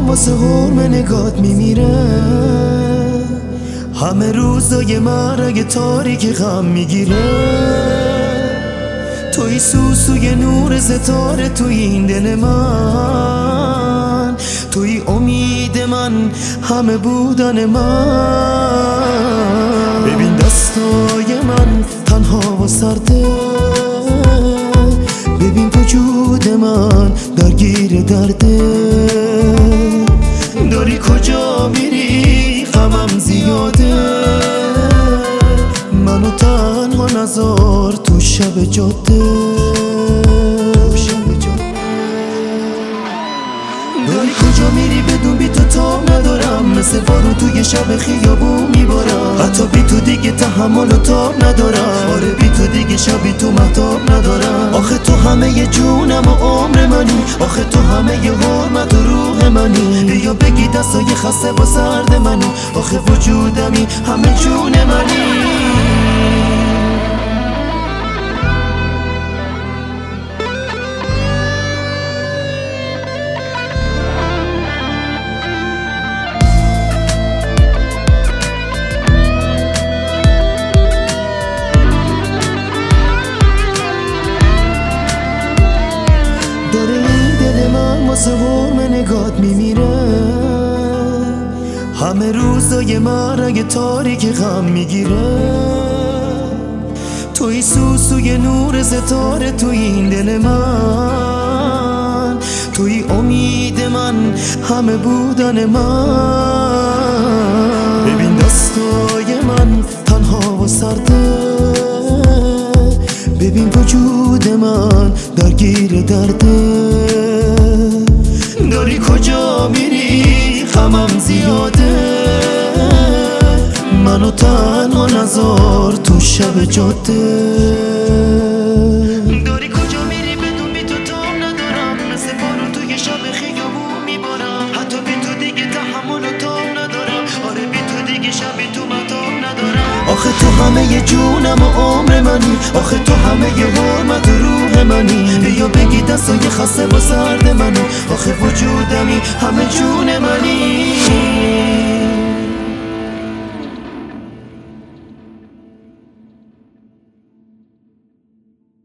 من واسه حرم نگات میمیره. همه روزای من رگ تاریک غم میگیره. توی سوسوی نور ستاره توی این دل من، توی امید من، همه بودن من. ببین دستای من تنها و سرده، ببین وجود من درگیر درده. داری کجا میری غمم زیاده، منو تنها نذار تو شب جاده. داری کجا میری بدون بی تو تاب ندارم، مثل بارون توی شب خیابون میبارم. حتی بی تو دیگه تحمل و تاب ندارم. آره بی تو دیگه شبی تو مهتاب ندارم. آخه تو همه ی جونم و عمر منی، آخه تو همه ی حرمت و روح منی. بیا بگی دستای خسته با سرد منی، آخه وجودمی همه جون منی. داره این دل من واسه حرم نگات میمیره. همه روزای من رگ تاریک غم میگیره. توی سوسوی نور ستاره توی این دل من، توی امید من، همه بودن من. ببین دستای من تنها و سرده، ببین وجود من درگیر درده. داری کجا میری غمم زیاده، منو تنها نذار تو شب جاده. داری کجا میری بدون بی تو تاب ندارم، مثل بارون توی شب خیابون میبارم. حتی بی تو دیگه تحمل و تاب ندارم. آره بی تو دیگه شبی تو مهتاب ندارم. آخه تو همه ی جونم و عمر منی، آخه تو همه ی حرمت و روح منی. بیا بگی دستای خسته با سرد منی، آخه وجودمی همه جون منی.